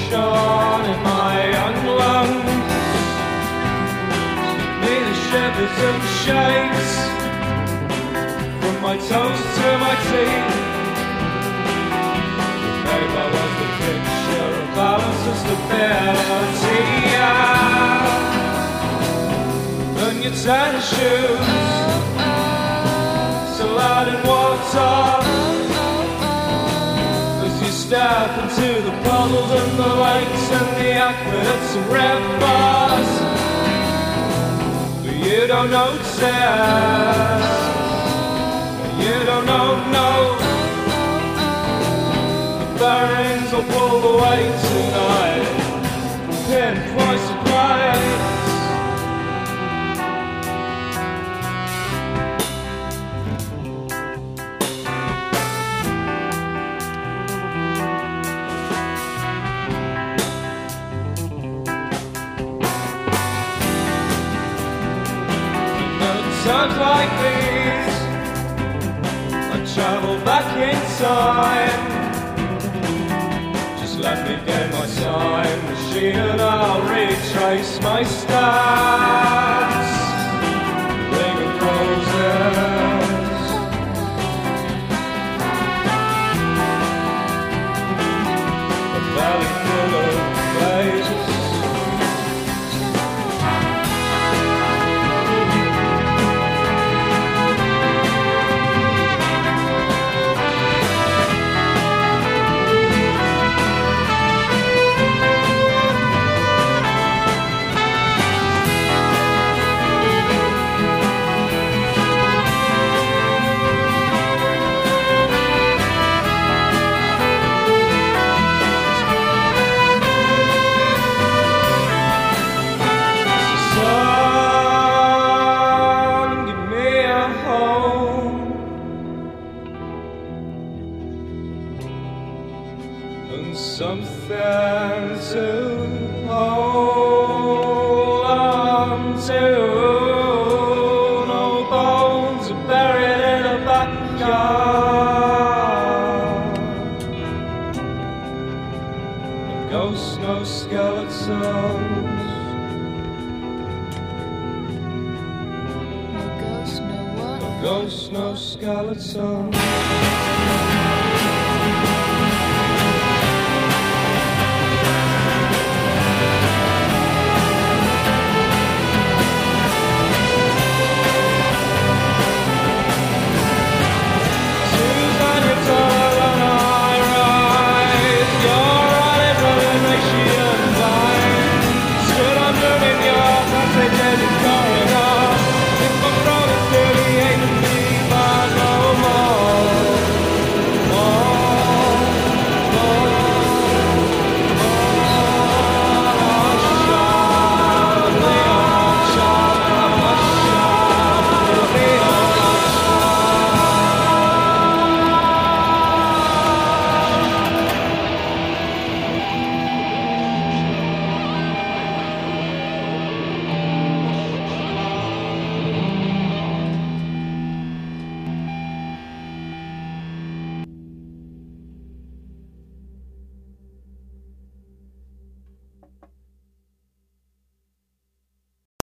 destruction in my young lungs. Give me the shivers and the shakes from my toes to my teeth. Babe, I was the picture of balance and stability. And your tennis shoes, so loud in water. Step into the puddles and the lakes and the aqueducts and rivers, but you don't notice, you don't know, no. The bearings will pull away tonight, pinpoint surprise. Times like these, I travel back in time. Just let me get my time machine and I'll retrace my steps. Ring of roses, a valley full of blazes. Something to hold on to. No bones are buried in a backyard. No ghosts, no skeletons. No ghosts, no what? No ghosts, no skeletons.